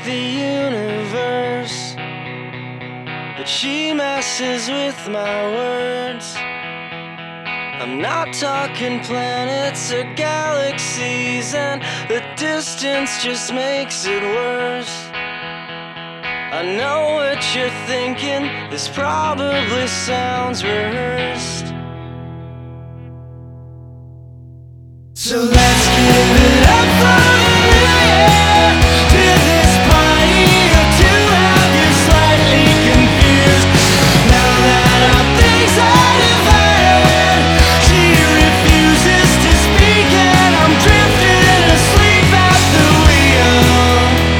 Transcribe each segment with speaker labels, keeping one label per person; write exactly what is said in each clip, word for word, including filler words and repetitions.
Speaker 1: the universe, but she messes with my words. I'm not talking planets or galaxies, and the distance just makes it worse. I know what you're thinking, this probably sounds rehearsed. So let's give it up for the new year, to this party of two have you slightly confused. Now that our things are divided, she refuses to speak and I'm drifting asleep at the wheel.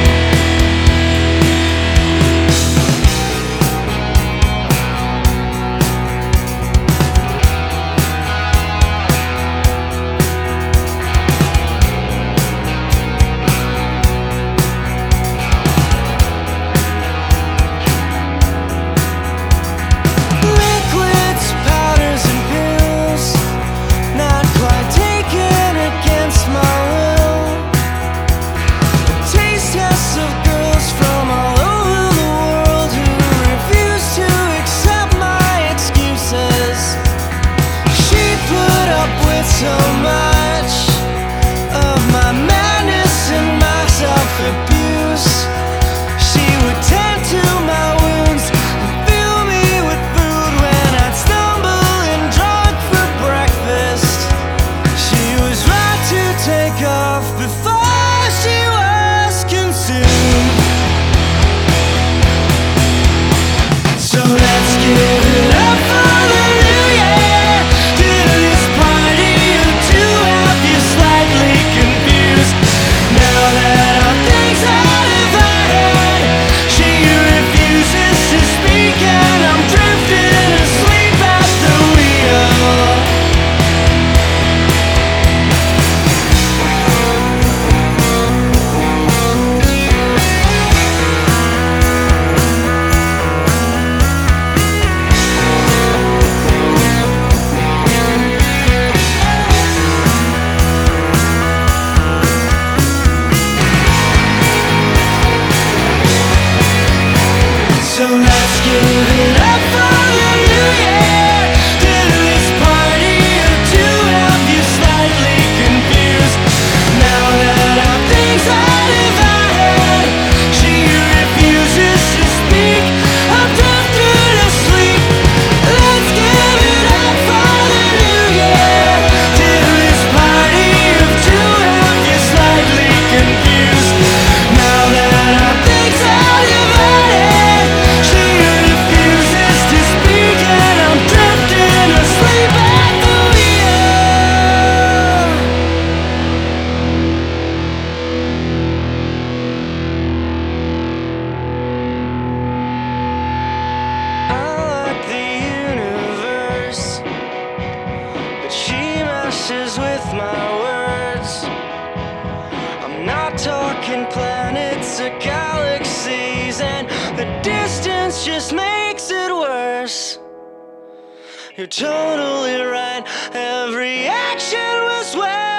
Speaker 1: So much of my madness and my self-abuse. She would tend to my wounds and fill me with food when I'd stumble and drunk for breakfast. She was right to take off before she was consumed. So let's give it up for the new year, to this party slightly confused. Now that our things are divided, she refuses to speak and I'm drifting asleep at the wheel. So let's give it up for the new year, to this party of two have you slightly confused. Now that our things are divided, she refuses to speak, I'm drifting asleep. Let's give it up for the new year, to this party of two have you slightly confused. Now that our things are divided, she refuses to speak and I'm drifting asleep at the wheel. I like the universe, but she messes with my words. I'm not talking planets or galaxies, and the distance just makes it worse. You're totally right, every action was well